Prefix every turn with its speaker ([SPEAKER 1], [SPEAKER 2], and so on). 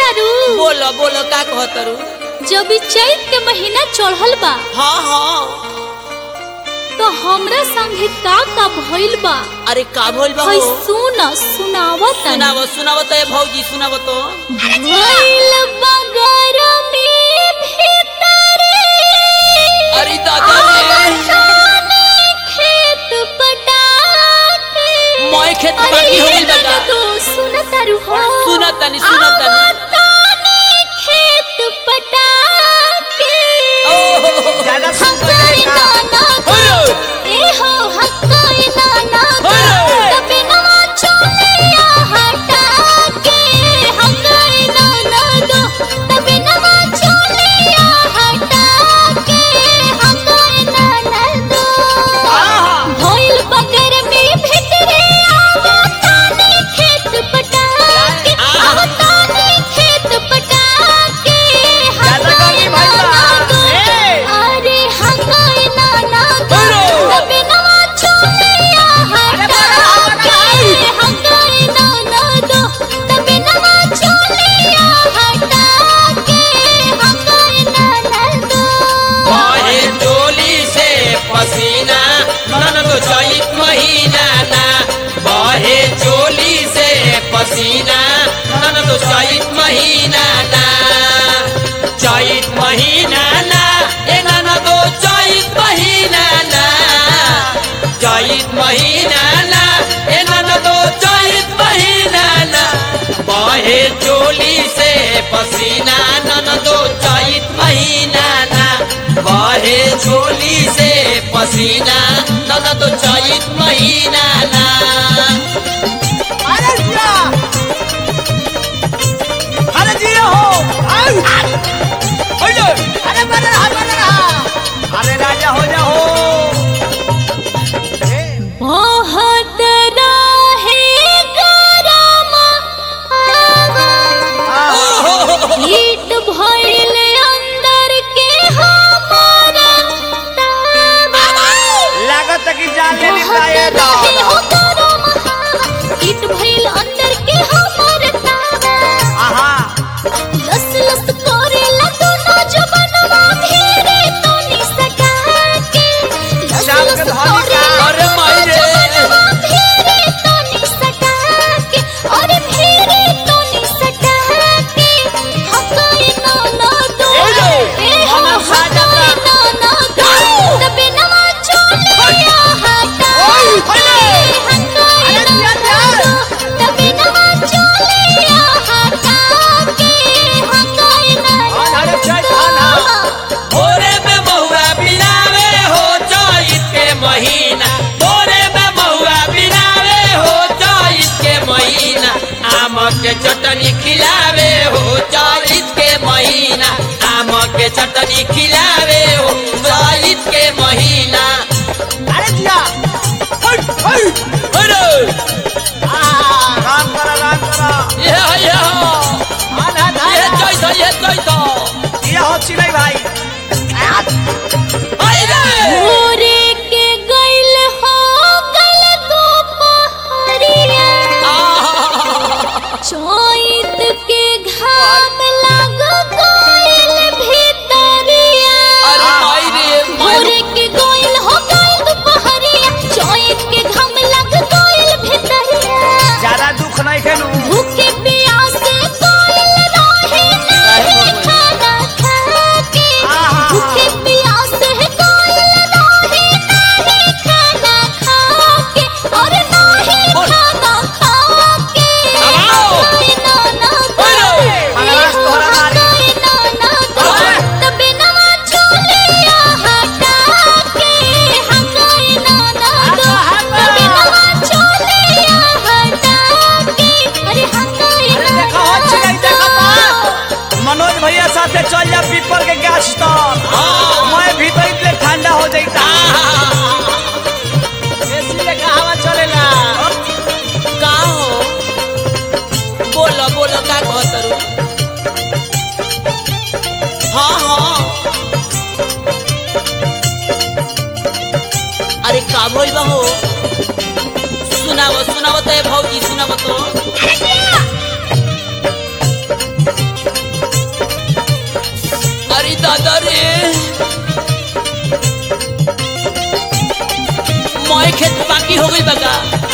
[SPEAKER 1] तारू
[SPEAKER 2] बोलो बोलो का कहतरू।
[SPEAKER 1] जब चैत के महीना चढ़ल बा
[SPEAKER 2] हाँ हाँ
[SPEAKER 1] तो हमरा संगे का भइल बा।
[SPEAKER 2] अरे का भइल बा?
[SPEAKER 1] सुनावत
[SPEAKER 2] सुनावो तो भौजी सुनावो तो।
[SPEAKER 1] भइल बा गरमी भीतरे
[SPEAKER 2] अरे दादा
[SPEAKER 1] खेत पटाके
[SPEAKER 2] मोय खेत बाकी हो गइल बा।
[SPEAKER 1] सुनतारू हो
[SPEAKER 2] सुनतनी
[SPEAKER 1] खेत पटाके
[SPEAKER 3] ज्यादा सुन
[SPEAKER 2] पसीना नन तो चैत महीना ना चैत महीना ना ए नन तो चैत महीना ना चैत महीना ना ए नन तो चैत महीना ना बहे चोली से पसीना नन तो चैत महीना ना बहे चोली से पसीना नन तो चैत महीना ना।
[SPEAKER 3] अरे राजा हो जाओ
[SPEAKER 1] बहुत रहे गरम हीट भइल अंदर के हमारा
[SPEAKER 3] लागत कि जान ले
[SPEAKER 1] हीट भइल अंदर के हमारा
[SPEAKER 3] आहा
[SPEAKER 1] लस लस करेला दोनों जबनवा भेरे तो निसका के लस लस करेला
[SPEAKER 2] अरे माई
[SPEAKER 1] जबनवा भेरे तो निसका के और भेरे तो निसका के हकाई ना ना दो ए हम हकाई ना ना दो तबे नवा चोलिया हटा हकाई ना ना दो तबे नवा चोलिया हटा के हकाई ना
[SPEAKER 2] भोरे में बहुआ बिनावे हो चैत के महीना भोरे में बहुआ बिनावे हो चैत के महीना आम के चटनी खिलावे हो चैत के महीना आम के चटनी खिलावे हो चैत के महीना।
[SPEAKER 3] अरे जिया
[SPEAKER 2] अरे
[SPEAKER 3] राम करा
[SPEAKER 2] ये चैत
[SPEAKER 3] ये हो चिलै भाई
[SPEAKER 1] भोरे के गइल हो गल दोपहरिया चैत के घाम लग गइल भीतरिया भोरे के गइल हो गल दोपहरिया चैत के घाम लग गइल भीतरिया
[SPEAKER 3] ज्यादा दुख नहीं खेलू
[SPEAKER 1] भूखे प्यासे गइल रहे नहीं खाना खाके भूखे प्यासे गइल रहे नहीं खाना खाके और नहीं खाना खाके हकाई ना ना दो हकाई ना ना दो तबे नवा चोलिया हटा के हकाई ना ना दो तबे नवा चोलिया हटा के अरे हकाई ना
[SPEAKER 3] देखो हो चिलै देखो मनोज भैया साथे चल जा पीपल के गाछ तर मैं भीतर इतने ठंडा हो जाता एसी लेके हवा चलेला
[SPEAKER 2] का हो बोलो बोलो का कहतरू। हाँ हाँ अरे का भइल बा हो सुनावो तो भौजी सुनावो तो। मोए खेत बाकी हो गई बगा